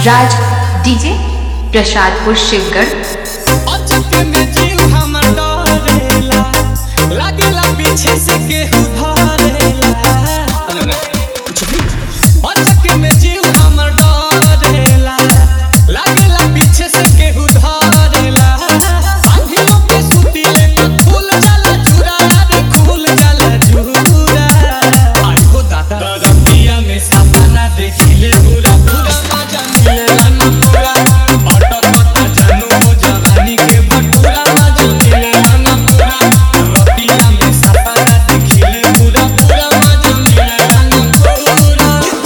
राज DJ Prasadpur Shivgarh. अचके में जीव हमर डरेला, लागेला पीछे से केहू धरेला। अचके में जीव हमर डरेला, लागेला पीछे से केहू धरेला। आँखियों पे सुतीले तो खुल जाला जुरा रे, खुल जाला जुरा। आई हो दादा रतिया में सपना देखिले पूरा पूरा मजा मिलेला ना पूरा। अटकता जानू हो जवानी के भटूरा, मजा मिलेला ना पूरा। रतिया में सपना देखिले पूरा पूरा मजा मिलेला ना पूरा।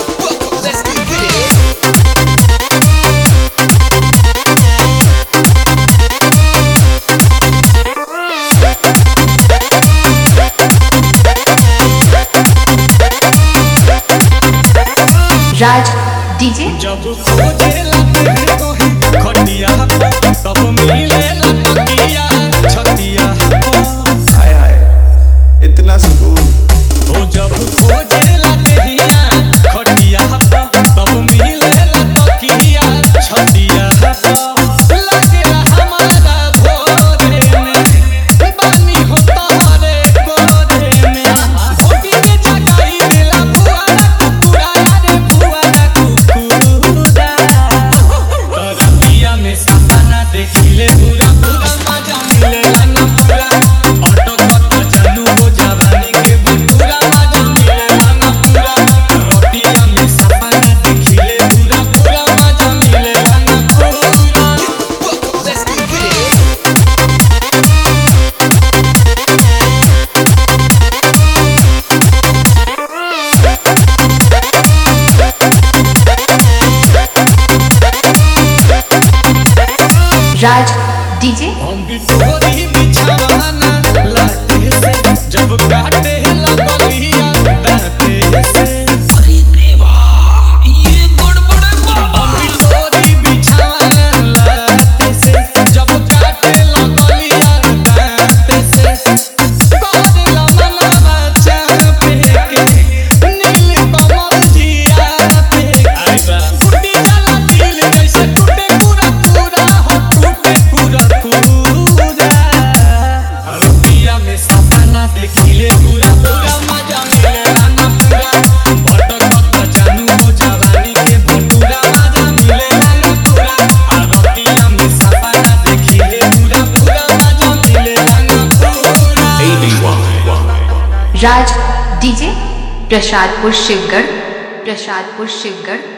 राज डीजे जब खोजेला तेरे कोही खटिया, तब मिलेला तकिया छतिया। हाय हाय इतना सुकून। ओ जब खोजेला तेरिया खटिया, तब मिलेला तकिया छतिया। लागेला हमारा भोरे में, बानी हो तोहरे गोरे में। भोगी के जगाई देला बुआरा कुकुरा रे, बुआरा कुकुरा। रतिया में सपना देखिले पूरा पूरा मजा मिलेला ना पूरा। अटकता जानू हो जवानी के भटूरा, मजा मिलेला ना पूरा। रतिया में सपना देखिले पूरा पूरा मजा मिलेला ना पूरा। राज डीजे हम भी तोरी बिछावाना लाटे से, जब काटे लगलिया दाते से। अरे देवा ये गड़बड़ बा। हम भी तोरी बिछावाना लाटे से, जब काटे लगलिया दाते से। करेला मनवा चाह पे के, नील कमल जिया पे। आई बा फूटी जाला दिल जैसे टूटे पूरा पूरा हो, टूटे पूरा पूरा। रतिया में सपना देखिले पूरा पूरा मजा मिलेला ना पूरा। भटकता जानू हो जवानी के भटूरा, मजा मिलेला ना पूरा। रतिया में सपना देखिले पूरा पूरा मजा मिलेला ना पूरा। राज डीजे प्रसादपुर शिवगढ़। प्रसादपुर शिवगढ़।